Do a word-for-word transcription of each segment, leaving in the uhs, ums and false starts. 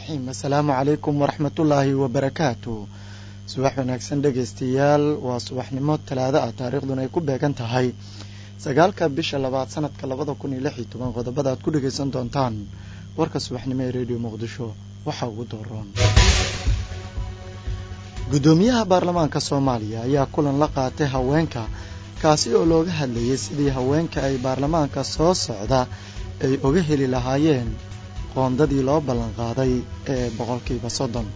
الرحيم السلام عليكم ورحمة الله وبركاته subax wanaagsan dhageystayaal waa subaxnimo talaado ah taariikhduna ay ku beegan tahay sagaalka bisha labaad sanadka labada kun iyo lix iyo toban qodobada aad ku dhageysan doontaan warka subaxnimo ee radio Muqdisho waxa ugu dooran gudoomiyaha baarlamaanka Soomaaliya ayaa kulan la qaatay haweenka kaasi oo looga hadlayay sidii haweenka ay baarlamaanka soo socda ay uga heli lahaayeen qoondadii loo ballan qaaday ee boqolkiiba soddon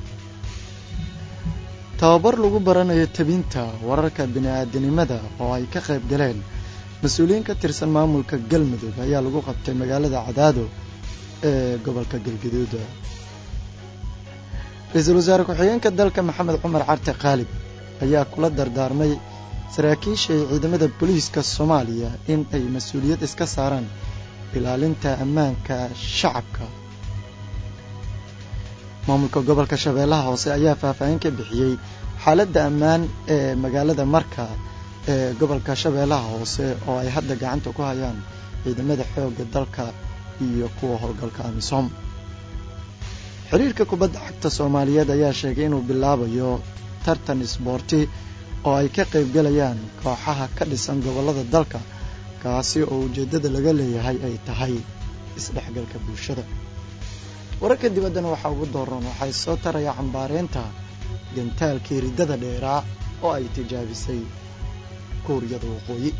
tababar lagu baranayo tabinta wararka bini'aadanimada oo ay ka qayb galeen mas'uuliyiin ka tirsan maamulka Galmudug ayaa lagu qabtay magaalada Cadaado ee gobolka Galgaduud. Ra'iisul Wasaare ku-xigeenka dalka Maxamed Cumar Carte Qaalib ayaa kula dardaarmay saraakiisha ciidamada booliiska Soomaaliya in ay mas'uuliyad iska saaraan ilaalinta ammaanka shacabka. maamulka gobolka Shabeellaha Hoose ayaa faahfaahin ka bixiyay xaaladda ammaan ee magaalada Marka ee gobolka Shabeellaha Hoose oo ay hadda gacanta ku hayaan ciidamada xoogga dalka iyo kuwa howlgalka AMISOM. xiriirka kubadda cagta Soomaaliyeed ayaa sheegay inuu bilaabayo tartan isboorti oo ay ka qayb galayaan kooxaha ka dhisan gobolada dalka kaasi oo ujeedada laga leeyahay ay tahay isdhexgalka bulshada. wararka dibaddana waxa ugu dooran waxay soo taraya cambaareynta gantaalkii ridada dheeraa oo ay tijaabisay Kuuriyada Waqooyi.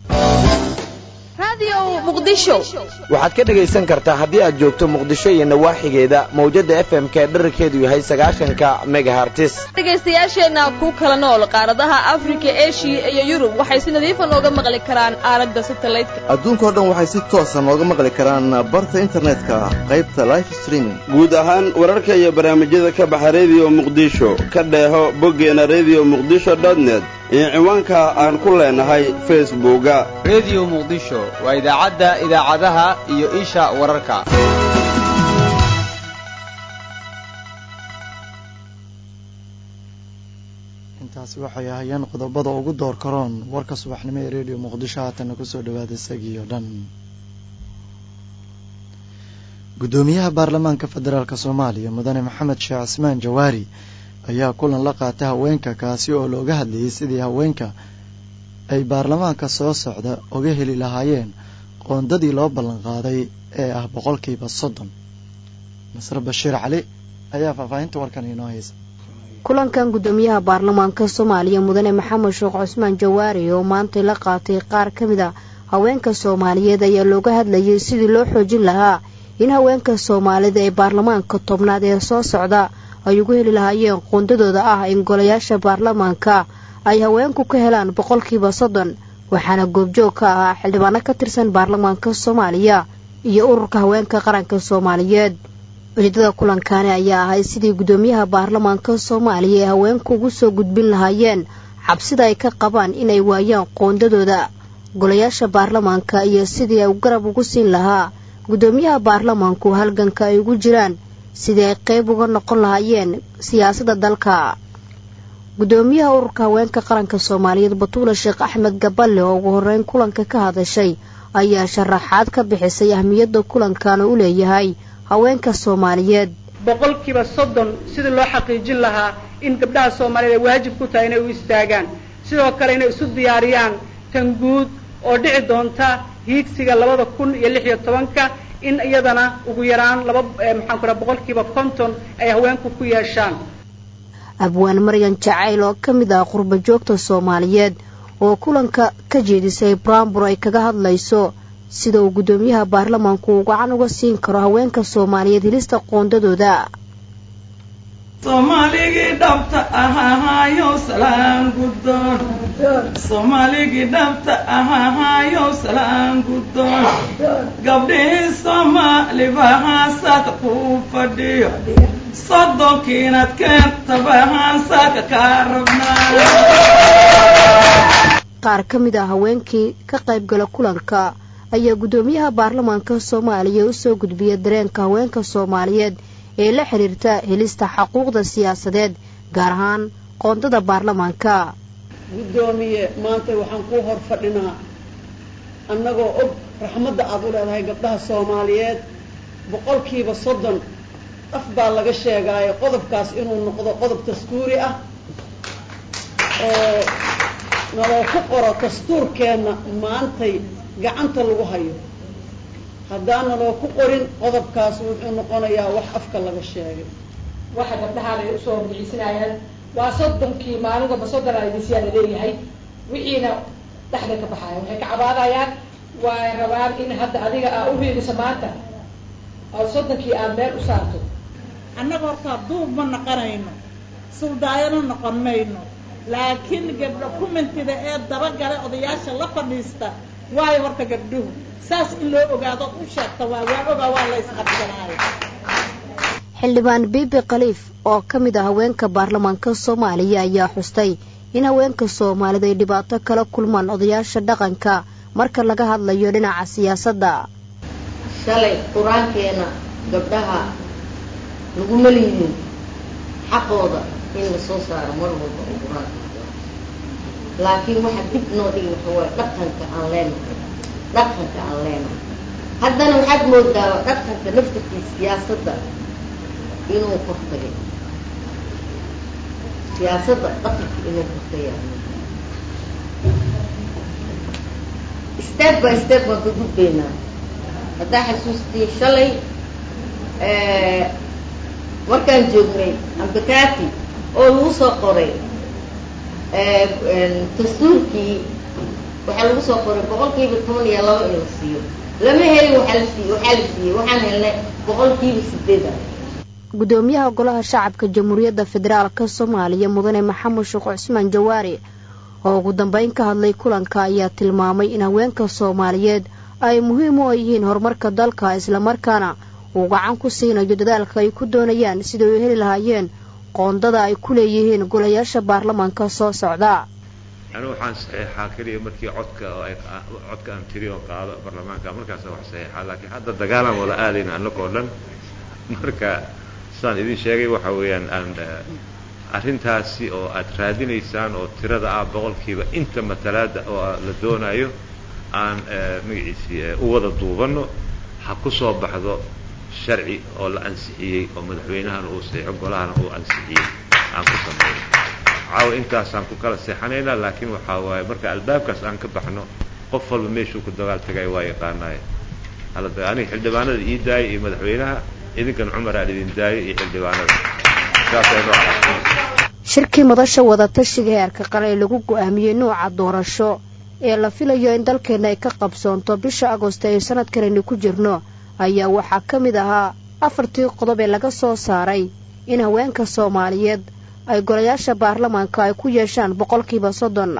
radio Muqdisho waxaad ka dhageysan kartaa haddii aad joogto Muqdisho iyo nawaaxigeeda mawjada F M ka dhererkeedu yahay sagaashanka megahertz. dhageystayaasheena ku kala nool qaaradaha Afrika, Asia iyo Yurub waxay si nadiif ah uga maqli karaan aalada satellite-ka. adduunka oo dhan waxay si toos ah uga maqli karaan barta internetka qaybta live streaming. guud ahaan wararka iyo barnaamijyada ka baxa radio Muqdisho ka dheeho boggeena radio muqdisho dot net iyo ciwaanka aan ku leenahay Facebook-ga radio Muqdisho waa idaacadda idaacadaha iyo isha wararka. intaasi waxay ahaayeen qodobada ugu door karoon warka subaxnimo ee radio Muqdisho haatan ku soo dhawaada isagii oo dhan. gudoomiyaha baarlamaanka federaalka Soomaaliya mudane Maxamed Sheekh Cismaan Jawaari ayaa kulan la qaatay haweenka kaasi oo looga hadlayay sidii haweenka ay baarlamaanka soo socda uga heli lahaayeen qoondadii loo ballan qaaday ee ah boqolkiiba soddon. Nasr Bashiir Cali ayaa faahfaahinta warkan inoo haysa. kulankan gudoomiyaha baarlamaanka Soomaaliya mudane Maxamed Sheekh Cismaan Jawaari oo maanta la qaatay qaar kamid ah haweenka Soomaaliyeed ayaa looga hadlayay sidii loo xoojin lahaa in haweenka Soomaalida ee baarlamaanka tobnaad ee soo socda ay ugu heli lahaayeen qoondadooda ah in golayaasha baarlamaanka ay haweenku ka helaan boqolkiiba soddon. waxaana goobjoog ka ah xildhibaano ka tirsan baarlamaanka Soomaaliya iyo ururka haweenka qaranka Soomaaliyeed. ujeedada kulankaani ayaa ahay sidii gudoomiyaha baarlamaanka Soomaaliya ee haweenku ugu soo gudbin lahaayeen xabsida ay ka qabaan inay waayaan qoondadooda golayaasha baarlamaanka iyo sidii ay garab ugu siin lahaa gudoomiyaha baarlamaanku halganka ay ugu jiraan sidii ay qayb uga noqon lahaayeen siyaasadda dalka. gudoomiyaha ururka haweenka qaranka Soomaaliyeed Batuula Sheekh Axmed Gaballe oo ugu horeyn kulanka ka hadashay ayaa sharaxaad ka bixisay ahmiyadda kulankan uu leeyahay haweenka Soomaaliyeed. boqolkiiba soddon sidii loo xaqiijin lahaa in gabdhaha Soomaaliyeed waajib ku tahay inay u istaagaan sidoo kale inay isu diyaariyaan tan guud oo dhici doonta hiigsiga labada kun iyo lix iyo tobanka in iyadana ugu yaraan laba maxaan ku rahaa boqolkiiba konton ay haweenku ku yeeshaan. abwaan Maryan Jacayl oo kamid ah qurba joogta Soomaaliyeed oo kulanka ka jeedisay Brambur ay kaga hadlayso sida uu gudoomiyaha baarlamaanku uu gacan uga siin karo haweenka Soomaaliyeed helista qoondadooda. Soomaaligi dhabta ahaayo salaan guddoon Soomaaligi dhabta ahaayo salaan guddoon gabdhihii Soomaali bahaasad ku fadhiyo soddonkiinad keenta bahaasad ka rabnaa. qaar ka mid ah haweenkii ka qayb gala kulanka ayaa gudoomiyaha baarlamaanka Soomaaliya u soo gudbiyay dareenka haweenka Soomaaliyeed ee la xiriirta helista xuquuqda siyaasadeed gaar ahaan qoondada baarlamaanka. gudoomiye maanta waxaan ku hor fadhinaa annagoo og raxmadda aad u leedahay gabdhaha Soomaaliyeed boqolkiiba soddon af baa laga sheegaayo qodobkaas inuu noqdo qodob dastuuri ah oo naloo ku qoro dastuurkeenna maantay gacanta lagu hayo haddaan naloo ku qorin qodobkaas wuxuu noqonayaa wax afka laga sheegay waxa gabdhahaan ay usoo hormiciisinayaan waa soddonkii maalin walba soddon aydisiyaa la leeyahay wixiina dhexda ka baxaaya waxay ka cabaadayaan waa rabaan in hadda adiga aa u hiiliso maanta oo soddonkii aad meel u saarto annaga hortaa duub ma noqonayno suldaayano noqon mayno laakiin gabdho kumentida ee dabagale odayaasha la fadhiista waayo horta gabdhuhu saas in loo ogaado u sheegta waa waa ogaa waa la isqabsanaayo xildhibaan bibi khaliif oo ka mid ah haweenka baarlamaanka soomaaliya ayaa xustay in haweenka soomaalida ay dhibaato kala kulmaan odayaasha dhaqanka marka laga hadlayo dhinaca siyaasadda shalay qur-aankeena gabdhaha laguma liidin xaqooda in la soo saaro mar walba oo qur-aanka laakiin waxa dib noo dhigi waxa waaye dhaqanka aan leenahay dhaqanka aan leenahay haddana waxaad moodaa dhaqanka naftarkiisa siyaasadda inuu kortagay siyaasadda dhaqanka inuu kortagay step by step waan ka gudbaynaa haddaa xasuustii shalay markaan joognay ambakati oo lagu soo qoray dastuurkii waxaa lagu soo qoray boqolkiiba toban iyo laba in la siiyo lama helin waxaa la siiy waxaa la siiyey waxaan helnay boqolkiiba sideeda gudoomiyaha golaha shacabka jamhuuriyadda federaalka soomaaliya mudane maxamed sheekh cusmaan jawaari oo ugu dambeyn ka hadlay kulanka ayaa tilmaamay in haweenka soomaaliyeed ay muhiim u yihiin horumarka dalka islamarkaana uu gacan ku siinayo dadaalka ay ku doonayaan sidai u heli lahaayeen qoondada ay ku leeyihiin golayaasha baarlamaanka soo socda anigu waxaan saxeexaa keliya markii codka oo ay codka aan tiri oo qaado baarlamaanka markaas wax saxeexaa laakiin hadda dagaalan wada aadayna annagoo dhan marka saan idin sheegay waxa weeyaan aan arrintaasi oo aad raadinaysaan oo tirada ah boqolkiiba inta matalaada oo la doonayo aan magaciisii u wada duubanno ha ku soo baxdo sharci oo la ansixiyey oo madaxweynahana uu saxeexo golahana uu ansixiyey aan ku sameeyo caawa intaasaan ku kala seexanaynaa laakiin waxaa waaye marka albaabkaas aan ka baxno qof walba meeshuu ku dagaal tagay waa yaqaanaaye hala aniga xildhibaanada ii daayay iyo madaxweynaha idinkan cumar aan idin daayay iyo xildhibaanada shirkii madasha wadatashiga heerka qale ee lagu go-aamiyey nuuca doorasho ee la filayo in dalkeenna ay ka qabsoonto bisha agoosto ee sanadkanaynu ku jirno ayaa waxaa ka mid ahaa afartii qodob ee laga soo saaray in haweenka soomaaliyeed ay golayaasha baarlamaanka ay ku yeeshaan boqolkiiba soddon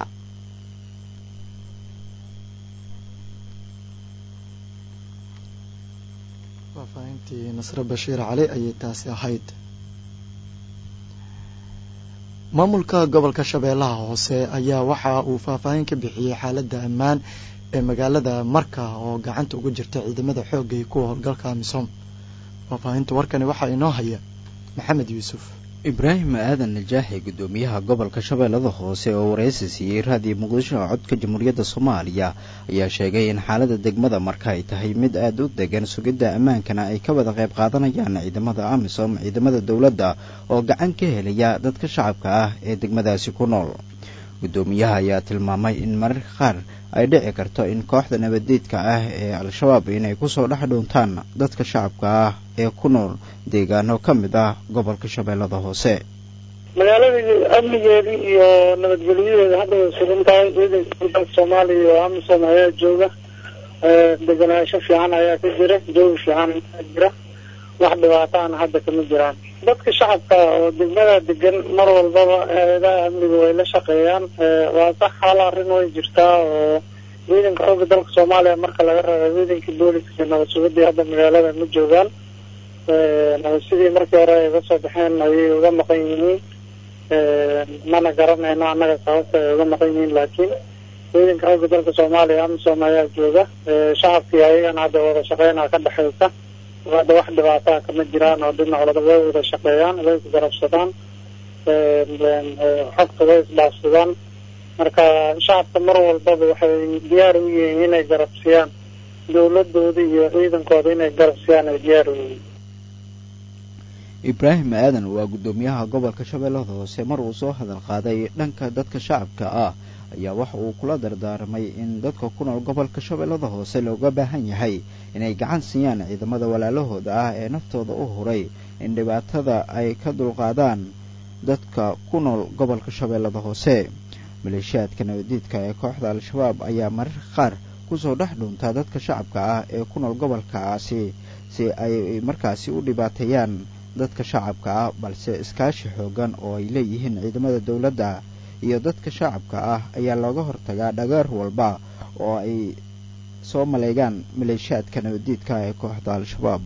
faafahintii nasre bashiir cali ayay taasi ahayd maamulka gobolka shabeellaha hoose ayaa waxa uu faahfaahin ka bixiyey xaaladda ammaan ee magaalada marka oo gacanta ugu jirta ciidamada xoogga iyo kuwa howlgalka amisom faahfaahinta warkani waxaa inoo haya maxamed yuusuf ibraahim aadan najaaxi gudoomiyaha gobolka shabeellada hoose oo wareysi siiyey raadiyo muqdisho codka jamhuuriyadda soomaaliya ayaa sheegay in xaalada degmada marka ay tahay mid aada u degan sugidda ammaankana ay ka wada qayb qaadanayaan ciidamada amisom ciidamada dowladda oo gacan ka helaya dadka shacabka ah ee degmadaasi ku nool gudoomiyaha ayaa tilmaamay in mararka qaar ay dhici karto in kooxda nabadeedka ah ee al-shabaab inay kusoo dhex dhuuntaan dadka shacabka ah ee ku nool deegaano ka mid ah gobolka shabeellada hoose magaalada amnigeedii iyo nabadgelyadeeda hadda way sugan tahay ciidanka dalka soomaaliya oo amisom ayaa jooga deganaansho fiican ayaa ka jira joogi fiican ayaa jira wax dhibaataana hadda kama jiraan dadka shacabka oo degmada degan mar walbaba eedaha amniga way la shaqeeyaan waa sax hal arrin way jirtaa oo ciidanka xooga dalka soomaaliya marka laga reebo ciidankii booliska nabad sugidii hadda magaalada ma joogaan sidii markii hore ay uga soo baxeen ayay uga maqan yihiin mana garanayno annaga sababta ay uga maqan yihiin laakiin ciidanka xooga dalka soomaaliya amisom ayaa jooga shacabkii ayagana hadda wada shaqeynaa ka dhexaysa hadda wax dhibaataa kama jiraan oo dhinacooda way wada shaqeeyaan way isgarabsadaan xogta way isdhaafsadaan marka shacabka mar walbaba waxay diyaar u yihiin inay garabsiyaan dowladooda iyo ciidankooda inay garabsiyaan ay diyaar u yihiin ibraahim aadan waa guddoomiyaha gobolka shabeellada hoose mar uu soo hadal qaaday dhanka dadka shacabka ah ayaa waxa uu kula dardaarmay in dadka ku nool gobolka shabeellada hoose looga baahan yahay inay gacan siiyaan ciidamada walaalahooda ah ee naftooda u huray in dhibaatada ay ka dulqaadaan dadka ku nool gobolka shabeellada hoose maleeshiyaadka nabadiidka ee kooxda al-shabaab ayaa mararka qaar kusoo dhex dhuuntaa dadka shacabka ah ee ku nool gobolkaasi si ay markaasi u dhibaateeyaan dadka shacabka ah balse iskaashi xoogan oo ay leeyihiin ciidamada dowladda iyo dadka shacabka ah ayaa looga hortagaa dhagaar walba oo ay soo maleegaan maleeshiyaadka nabadiidka ee kooxda al-shabaab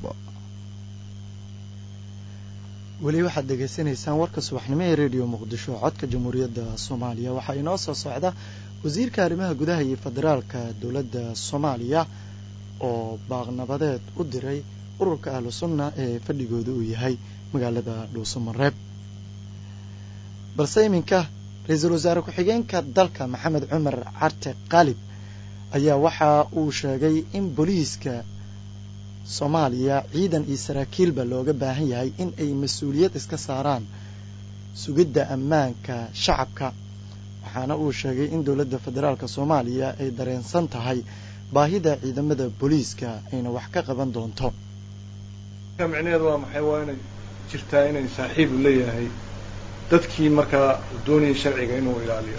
weli waxaad dhegaysanaysaan warka subaxnimo ee rediyo muqdisho codka jamhuuriyadda soomaaliya waxaa inoo soo socda wasiirka arrimaha gudaha iyo federaalka dowladda soomaaliya oo baaqnabadeed u diray ururka ahlu sunna ee fadhigooda uu yahay magaalada dhuusamareeb balse iminka ra-iisul wasaare ku-xigeenka dalka maxamed cumar carte qaalib ayaa waxa uu sheegay in booliiska soomaaliya ciidan iyo saraakiilba looga baahan yahay in ay mas-uuliyad iska saaraan sugidda ammaanka shacabka waxaana uu sheegay in dowladda federaalka soomaaliya ay dareensan tahay baahida ciidamada booliiska ayna wax ka qaban doonto micnaheedu waa maxay waa inay jirtaa inay saaxiibu leeyahay dadkii markaa doonayay sharciga inuu ilaaliyo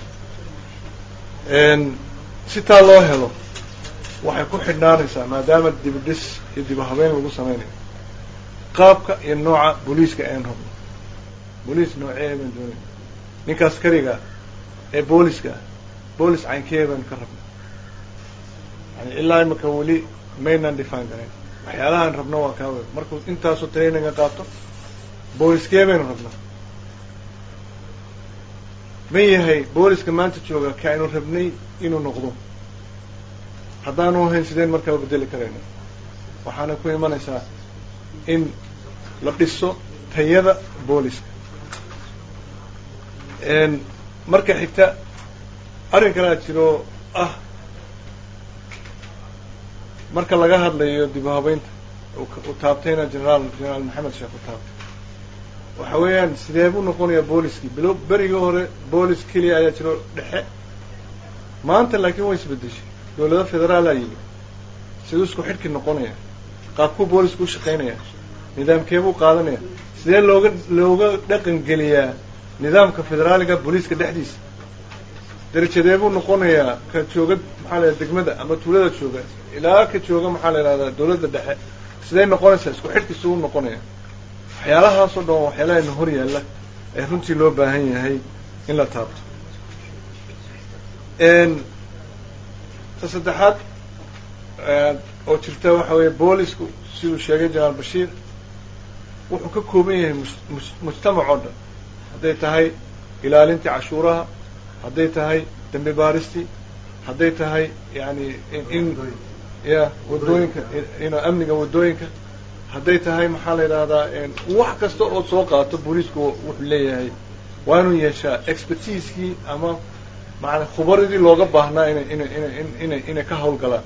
si taa loo helo waxay ku xidhnaanaysaa maadaama dibidhis iyo dibahabeyn lagu samaynayo qaabka iyo nooca booliiska aan rabno booliis noocee baan doonay ninka askariga ee booliska boolis caynkee baan ka rabna yani ilaa imaka weli maynaan define garayn waxyaalahaan rabno waa kaa wey markuu intaasoo traininga qaato booliskee baynu rabnaa ma yahay booliska maanta jooga ka aynu rabnay inuu noqdo haddaanu ahayn sideen markaa bedeli karayna waxaana ku imanaysaa in la dhiso tayada booliska marka xigta arrin kalaa jiro ah marka laga hadlayo dib u habeynta uu taabtayna generaal generaal maxamed sheekh u taabtay waxa weeyaan sidee buu noqonayaa booliskii bilo berigii hore boolis keliya ayaa jiro dhexe maanta laakiin way isbedeshay dowlado federaalaa yimi siduu isku xidhki noqonaya qaabkuu boolisku u shaqaynaya nidaamkee buu qaadanaya sidee looga looga dhaqan geliyaa nidaamka federaaliga booliiska dhexdiisa darajadee buu noqonayaa ka jooga maxaa la yidhahda degmada ama tuulada jooga ilaa ka jooga maxaa la yidhahdaa dowladda dhexe sidee noqonaysaa isku xidhkiisu u noqonaya waxyaalahaasoo dhan waxyaalaha na hor yaalla ee runtii loo baahan yahay in la taabto ta saddexaad oo jirta waxa weeye boolisku siduu sheegay jenaraal bashiir wuxuu ka kooban yahay mujtamac oo dhan hadday tahay ilaalintii cashuuraha hadday tahay dambi baaristii hadday tahay yani in ya wadooyinka ino amniga wadooyinka hadday tahay maxaa la yidhahdaa wax kasta oo soo qaato booliisku wuxuu leeyahay waa inuu yeeshaa expertisekii ama maana khubaradii looga baahnaa inay inay inay inay inay ka hawlgalaan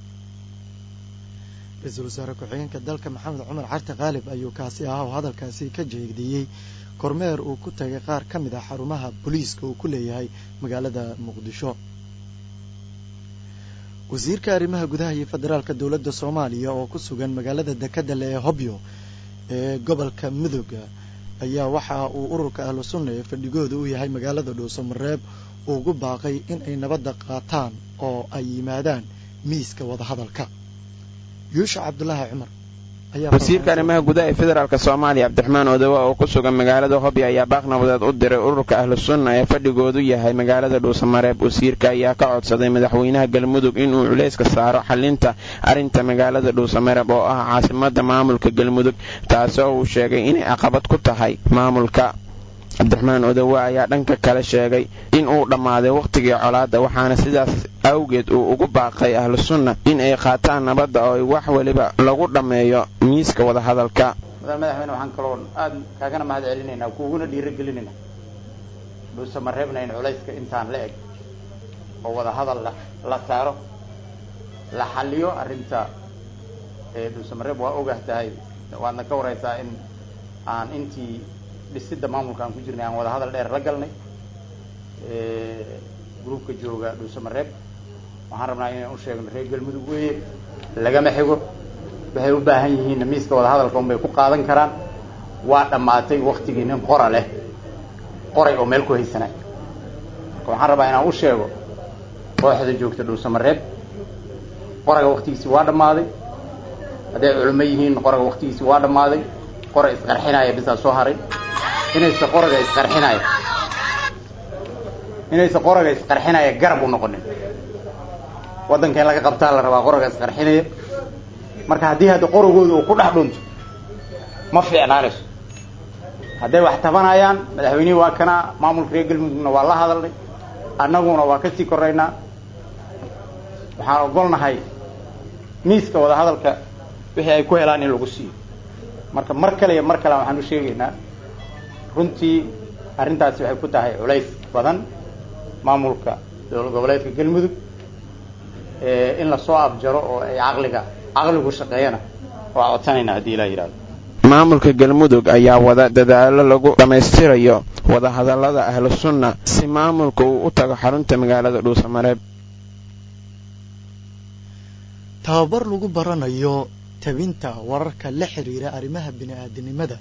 ra-iisul wasaare ku-xigeenka dalka maxamed cumar carte qaalib ayuu kaasi ahaa oo hadalkaasi ka jeegdiyey kormeer uu ku tagay qaar ka mid ah xarumaha booliiska uu ku leeyahay magaalada muqdisho wasiirka arrimaha gudaha iyo federaalka dowladda soomaaliya oo ku sugan magaalada dekadale ee hobyo ee gobolka midooga ayaa waxa uu ururka ahlu sunna ee fadhigooda u yahay magaalada dhuusamareeb ugu baaqay in ay nabadda qaataan oo ay yimaadaan miiska wadahadalka yuusha cabdulaahi cumar wasiirka arrimaha gudaha ee federaalka soomaaliya cabdiraxmaan odowa oo ku sugan magaalada hobyo ayaa baaq nabadeed u diray ururka ahlu sunna ee fadhigoodu yahay magaalada dhuusamareeb wasiirka ayaa ka codsaday madaxweynaha galmudug inuu culayska saaro xalinta arrinta magaalada dhuusamareeb oo ah caasimada maamulka galmudug taasoo uu sheegay inay caqabad ku tahay maamulka cabdiraxmaan odowa ayaa dhanka kale sheegay in uu dhammaaday wakhtigii colaadda waxaana sidaas awgeed uu ugu baaqay ahlu sunna in ay qaataan nabadda oo wax weliba lagu dhammeeyo miiska wadahadalka mudan madaxweyne waxaan kaloo aad kaagana mahad celinaynaa kuuguna dhiirigelinayna dhuusamareebna in culayska intaan la eg oo wadahadal la saaro la xalliyo arrinta ee dhuusamareeb waa ogah tahay waadna ka waraysaa in aan intii dhisidda maamulka aan ku jirnay aan wada hadal dheer la galnay gruubka jooga dhuusamareeb waxaan rabnaa inaan u sheegno reer galmudug weeye lagama xigo waxay u baahan yihiinna miiska wada hadalka unbay ku qaadan karaan waa dhammaatay waktigii nin qora leh qoray oo meel ku haysanay marka waxaan rabaa inaan u sheego kooxda joogta dhuusamareeb qoraga waktigiisii waa dhammaaday hadday culimo yihiin qoraga waktigiisii waa dhammaaday qora isqarxinaya bisaa soo haray inaysa qoraga isqarxinaya inaysa qoraga isqarxinaya garab u noqonin waddanka in laga qabtaa la rabaa qoraga isqarxinaya marka haddii hadda qoragooda uu ku dhex dhunto ma fiicnaanayso hadday wax tabanayaan madaxweynihii waa kanaa maamulka reer galmudugna waa la hadalnay annaguna waa ka sii koraynaa waxaan ogolnahay miiska wada hadalka wixii ay ku helaan in lagu siiyo marka mar kale iyo mar kale waxaan u sheegaynaa runtii arrintaasi waxay ku tahay culays badan maamulka dowlad goboleedka galmudug in lasoo afjaro oo ay caqliga caqligu shaqeeyana waa codsanaynaa haddii ilaa yidhahdo maamulka galmudug ayaa wada dadaalo lagu dhammaystirayo wada hadallada ahlu sunna si maamulka uu u tago xarunta magaalada dhuusamareeb tababar lagu baranayo tabinta wararka la xiriira arrimaha bini'aadanimada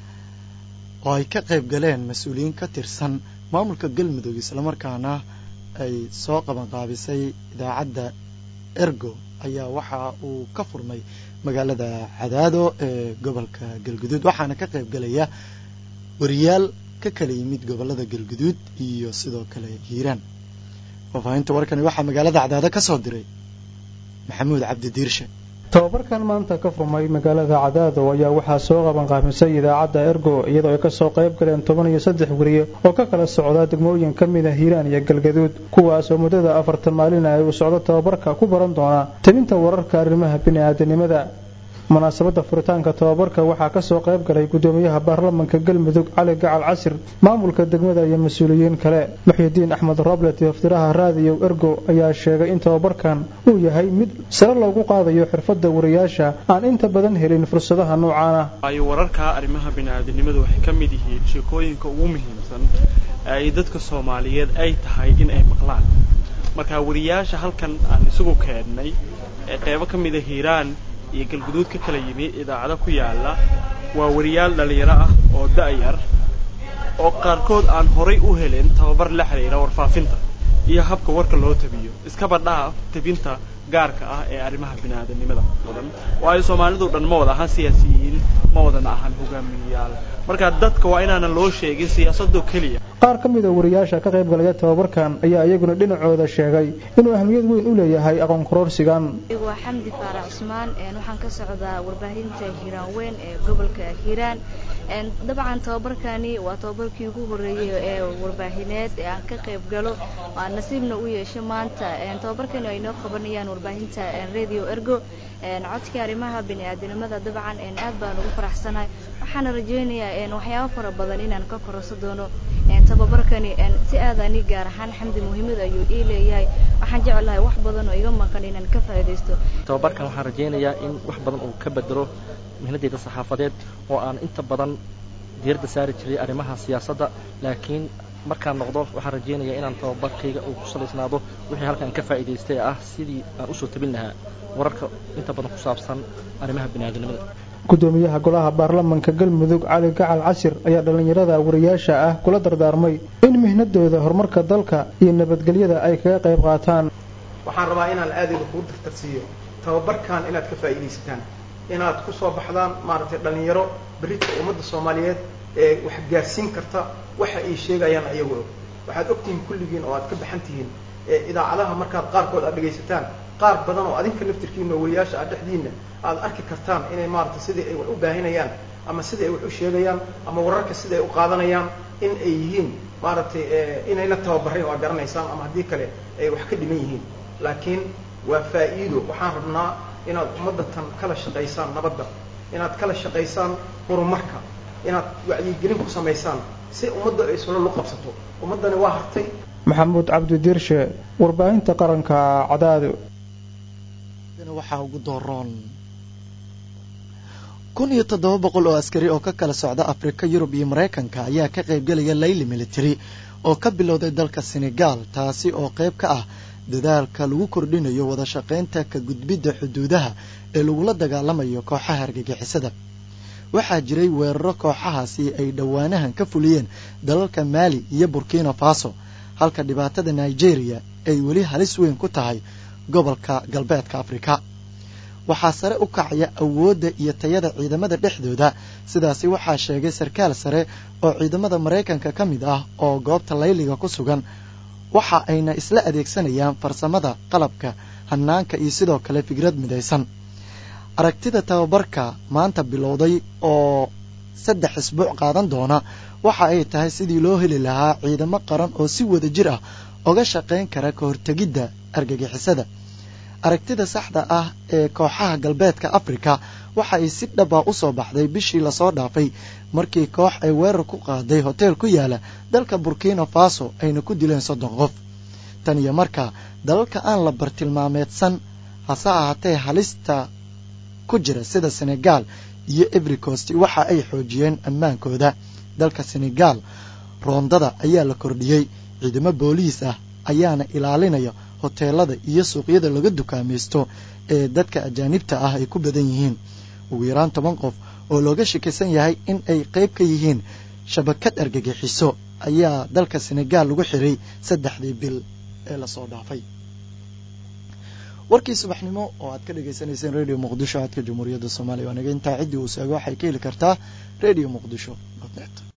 oo ay ka qayb galeen mas-uuliyiin ka tirsan maamulka galmudug islamarkaana ay soo qabanqaabisay idaacadda ergo ayaa waxa uu ka furmay magaalada cadaado ee gobolka galguduud waxaana ka qayb galaya wariyaal ka kala yimid gobolada galguduud iyo sidoo kale hiiraan faafahinta warkani waxaa magaalada cadaado ka soo diray maxamuud cabdi diirshe tababarkan maanta ka furmay magaalada cadaado ayaa waxaa soo qabanqaabisay idaacadda ergo iyadoo ay kasoo qayb galeen toban iyo saddex wariye oo ka kala socda degmooyin ka mid a hiiraan iyo galgaduud kuwaas oo muddada afartan maalin ay uu socdo tababarka ku baran doona tabinta wararka arrimaha bini'aadanimada munaasabadda furitaanka tababarka waxaa kasoo qayb galay gudoomiyaha baarlamanka galmudug cali gacal casir maamulka degmada iyo mas-uuliyiin kale muxyidiin axmed rooblet iftiraha raadiyo ergo ayaa sheegay in tababarkan uu yahay mid sare loogu qaadayo xirfadda wariyaasha aan inta badan helin fursadaha noocan ah ayo wararka arrimaha bini'aadanimada waxay ka mid yihiin sheekooyinka ugu muhiimsan ee dadka Soomaaliyeed ay tahay in ay maqlaan marka wariyaasha halkan aan isugu keenay ee qaybo ka mid ah hiiraan iyo galguduud ka kala yimi idaacada ku yaala waa wariyaal dhalinyaro ah oo da'yar oo qaarkood aan horay u helin tababar la xiriira warfaafinta iyo habka warka loo tabiyo iska badhaa tabinta gaarka ah ee arrimaha bini'aadanimada badan waayo Soomaalidu dhan ma wada ahaan siyaasiyiin ma wada ahaan hogaamiyayaal marka dadka waa inaan loo sheegin siyaasadda kaliya qaar ka mid ah wariyaasha ka qayb galaya tababarkan ayaa iyaguna dhinacooda sheegay inuu ahmiyad weyn u leeyahay aqoon kororsigan waa Xamdi Faarax Usmaan ee waxaan ka socdaa warbaahinta Hiiraan weyn ee gobolka Hiiraan ee dabcan tababarkani waa tababarkii ugu horeeyay ee warbaahineed ee aan ka qayb galo waan nasiibna u yeeshay maanta ee tababarkani ay noo qabanayaan warbaahinta radio ergo ee codka arrimaha bini'aadanimada dabcan ee aad baan ugu faraxsanahay waxaan rajeynayaa in waxyaabo fara badan inaan ka kororso doono ee tababarkani si aad ani gaar ahaan Xamdi muhiimad ayuu ii leeyahay waxaan jecelahay wax badan oo iga maqan inaan ka faa'iideysto tababarkan waxaan rajeynayaa in wax badan uu ka bedelo mihnadeyda saxaafadeed oo aan inta badan diiradda saari jiray arrimaha siyaasadda laakiin markaan noqdo waxaan rajeynayaa inaan tababarkayga uu ku salaysnaado wixii halkan ka faa'iideystay ah sidii aan u soo tabin lahaa wararka inta badan ku saabsan arrimaha bini'aadanimada gudoomiyaha golaha baarlamanka galmudug cali gacal casir ayaa dhalinyarada wariyaasha ah kula dardaarmay in mihnadooda horumarka dalka iyo nabadgelyada ay kaga qayb qaataan waxaan rabaa inaan aadayda kuu tartarsiiyo tababarkan inaad ka faa'iidaysataan inaad ku soo baxdaan maaragtay dhalinyaro berita ummadda Soomaaliyeed ee wax gaarsiin karta waxa ay sheegayaan ayagu waxaad ogtihiin kulligiin oo aad ka baxan tihiin ee idaacadaha markaad qaarkood aad dhageysataan qaar badan oo adinka laftirkiina wariyaasha aad dhexdiina aad arki kartaan inay maaragtay sidii ay wax u baahinayaan ama sidii ay wax u sheegayaan ama wararka sidii ay u qaadanayaan in ay yihiin maaragtay inay la tababareen oo garanaysaan ama haddii kale ay wax ka dhiman yihiin laakiin waa faa'iido waxaan rabnaa inaad ummadda tan kala shaqaysaan nabadda inaad kala shaqaysaan horumarka inaad wacyigelin ku samaysaan si ummadda ay isla loo qabsato ummaddani waa hartay maxamuud cabdi diirshe warbaahinta qaranka cadaado waxaa ugu dooroon kun iyo toddoba boqol oo askari oo ka kala socda Afrika, Yurub iyo Mareykanka ayaa ka qayb galaya layli military oo ka bilowday dalka Senegal, taasi oo qayb ka ah dadaalka lagu kordhinayo wada shaqaynta ka gudbidda xuduudaha ee lagula dagaalamayo kooxaha argagixisada. waxaa jiray weeraro kooxahaasi ay dhowaanahan ka fuliyeen dalalka Mali iyo Burkina Faso, halka dhibaatada Nigeria ay weli halis weyn ku tahay gobolka galbeedka Afrika. waxaa sare u kacaya awoodda iyo tayada ciidamada dhexdooda, sidaasi waxaa sheegay sarkaal sare oo ciidamada Mareykanka ka mid ah oo goobta layliga ku sugan. waxa ayna isla adeegsanayaan farsamada, qalabka, hanaanka iyo sidoo kale fikrad midaysan. aragtida tababarka maanta bilowday oo saddex isbuuc qaadan doona waxa ay tahay sidii loo heli lahaa ciidamo qaran oo si wada jir ah uga shaqayn kara ka hortagidda argagixisada. aragtida saxda ah ee kooxaha galbeedka Afrika waxa ay si dhab ah u soo baxday bishii la soo dhaafay markii koox ay weerar ku qaaday hotel ku yaala dalka Burkina Faso ayna ku dileen soddon qof. tan iyo markaa dalalka aan la bartilmaameedsan hase ahaatee halista ku jira sida Senegal iyo Ivory Coast waxa ay xoojiyeen ammaankooda. dalka Senegal roondada ayaa la kordhiyey, ciidamo booliis ah ayaana ilaalinaya hoteelada iyo suuqyada laga dukaamaysto ee dadka ajaanibta ah ay ku badan yihiin. ugu yaraan toban qof oo looga shakisan yahay in ay qayb ka yihiin shabakad argagixiso ayaa dalka Senegal lagu xiray saddexdii bil ee la soo dhaafay. warkii subaxnimo oo aad ka dhageysanayseen Radio Muqdisho codka Jamhuuriyadda Soomaaliya waa naga intaa. cidii uu sheego waxay ka heli kartaa radio muqdisho dot net.